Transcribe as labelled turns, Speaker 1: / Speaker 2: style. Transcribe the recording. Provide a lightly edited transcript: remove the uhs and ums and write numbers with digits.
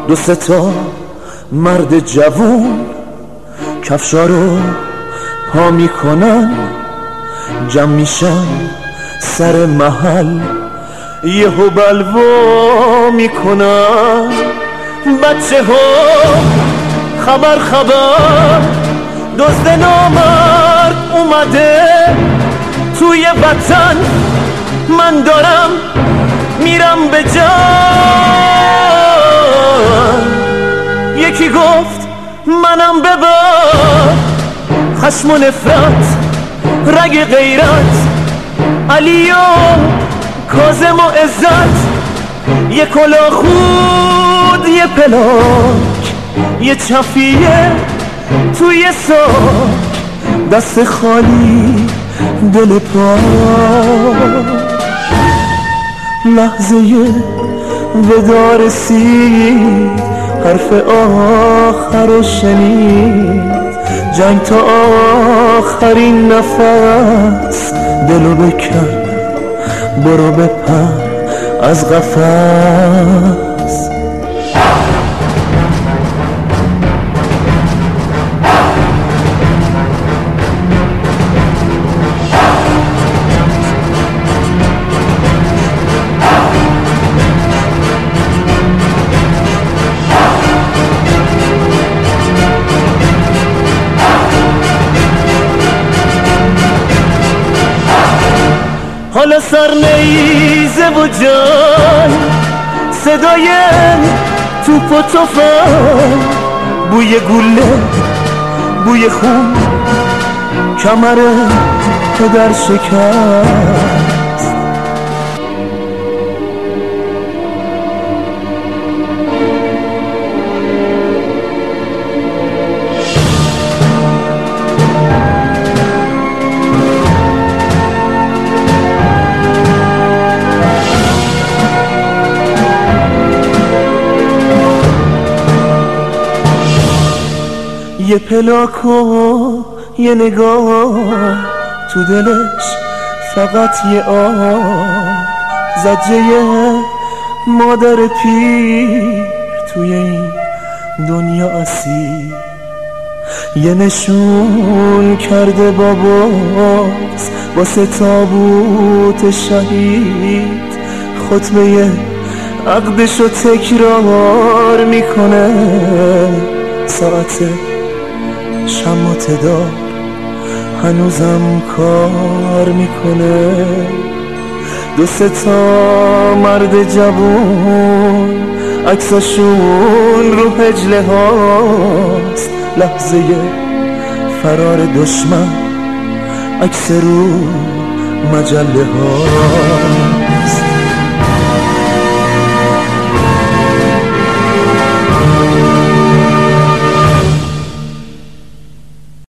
Speaker 1: دو سه تا مرد جوون کفشا رو پا میکنن، جمع میشن سر محل، یهو بلوا میکنن. بچه ها خبر دزد نامرد اومده توی وطن، من دارم میرم به جان. یکی گفت منم ببر، خشم و نفرت رگ غیرت، علی و کاظم و عزت، یه کلاه خود یه پلاک، یه چفیه توی ساک، دست خالی دل پاک. لحظه ودا رسید، حرف آخر رو شنید، جنگ تا آخرین نفس، دلو بکن برو بپر از قفس. حالا سر نیزه و جان، صدای توپ و تفنگ، بوی گوله بوی خون، کمر پدر شکست. یه پلاک و یه نگاه، تو دلش فقط یه زجه مادر پیر توی این دنیا اسیر. یه نشون کرده باباست واسه تابوت شهید، خطبه عقدشو تکرار میکنه، ساعت شمات دار هنوزم کار میکنه. دو سه تا مرد جوون عکساشون رو هجله هاست، لحظه فرار دشمن عکس رو مجله هاست.